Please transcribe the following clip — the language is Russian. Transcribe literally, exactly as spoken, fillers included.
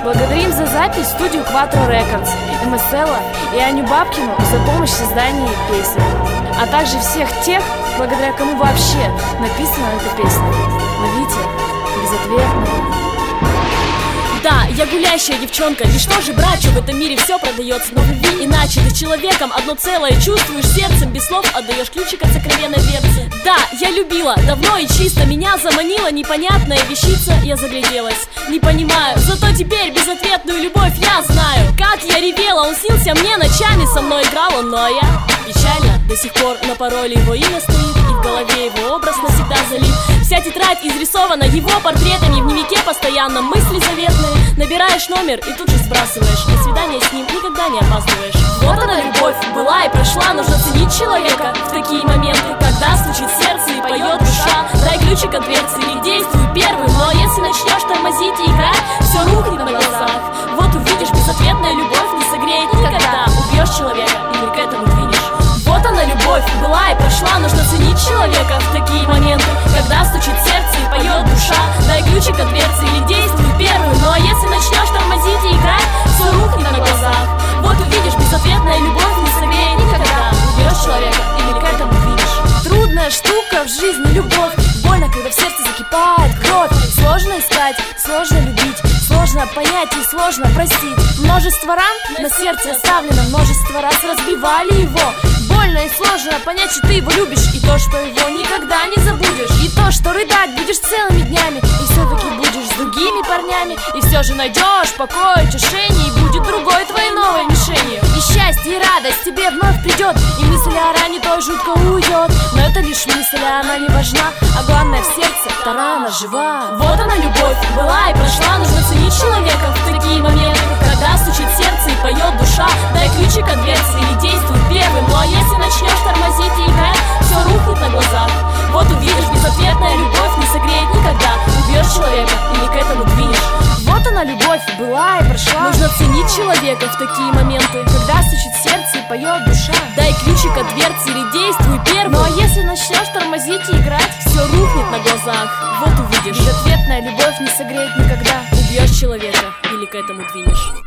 Благодарим за запись студию Quattro Records, эм эс эл и Аню Бабкину за помощь в создании песни, а также всех тех, благодаря кому вообще написана эта песня. Ловите безответно. Да, я гулящая девчонка, и что же брать, что в этом мире все продается, но любви иначе. Ты человеком одно целое чувствуешь сердцем, без слов отдаешь ключик от сокровенной дверцы. Да, я любила, давно и чисто, меня заманила непонятная вещица, я загляделась, не понимаю, зато теперь безответную любовь я знаю. Как я ревела, он снился мне ночами, со мной играл он, но я печально до сих пор на пароле его имя стоит, и в голове его образ навсегда залит. Вся тетрадь изрисована его портретами, в дневнике постоянно мысли заветные. Набираешь номер и тут же сбрасываешь, на свидание с ним никогда не опаздываешь. Вот она любовь, была и прошла, нужно ценить человека в такие моменты, когда стучит сердце и поет душа. Дай ключик от дверцы или действуй первым, но если начнешь тормозить и играть, все рухнет на глазах. Вот увидишь, безответная любовь не согреет никогда. Убьешь человека или к этому двинешь. Вот она любовь, была и прошла, нужно ценить человека в такие моменты, когда стучит сердце и поет душа. Дай ключик от дверцы или действуй первым, но если начнешь тормозить и играть, все рухнет на глазах. Вот увидишь, безответная любовь не согреет никогда. Убьешь человека или к этому двинешь. Трудная штука в жизни любовь, больно, когда в сердце закипает кровь. Сложно искать, сложно любить, сложно понять и сложно простить. Множество ран на сердце оставлено, множество раз разбивали его. Больно и сложно понять, что ты его любишь, и то, что его никогда не забудешь, и то, что рыдать будешь целыми днями, и все-таки будешь с другими парнями, и все же найдешь покой, утешение, и будет другой твоей новой мишенью. И счастье, и радость тебе вновь придет, и мысль о ране той жутко уйдет. Но это лишь мысль, а она не важна, а главное в сердце та рана жива. Вот она любовь, была и прошла, нужно ценить человека в такие моменты, когда стучит сердце и поет душа. Дай ключик от дверцы или действуй первым, но если начнешь тормозить и играть, все рухнет на глазах. Вот увидишь, безответная любовь не согреет никогда. Убьешь человека или к этому двинешь. Вот она любовь, была и прошла, нужно ценить человека в такие моменты, когда стучит сердце и поет душа. Дай ключик от дверцы или действуй первым, ну а если начнешь тормозить и играть, все рухнет на глазах. Вот увидишь, безответная любовь не согреет никогда. Убьешь человека или к этому двинешь.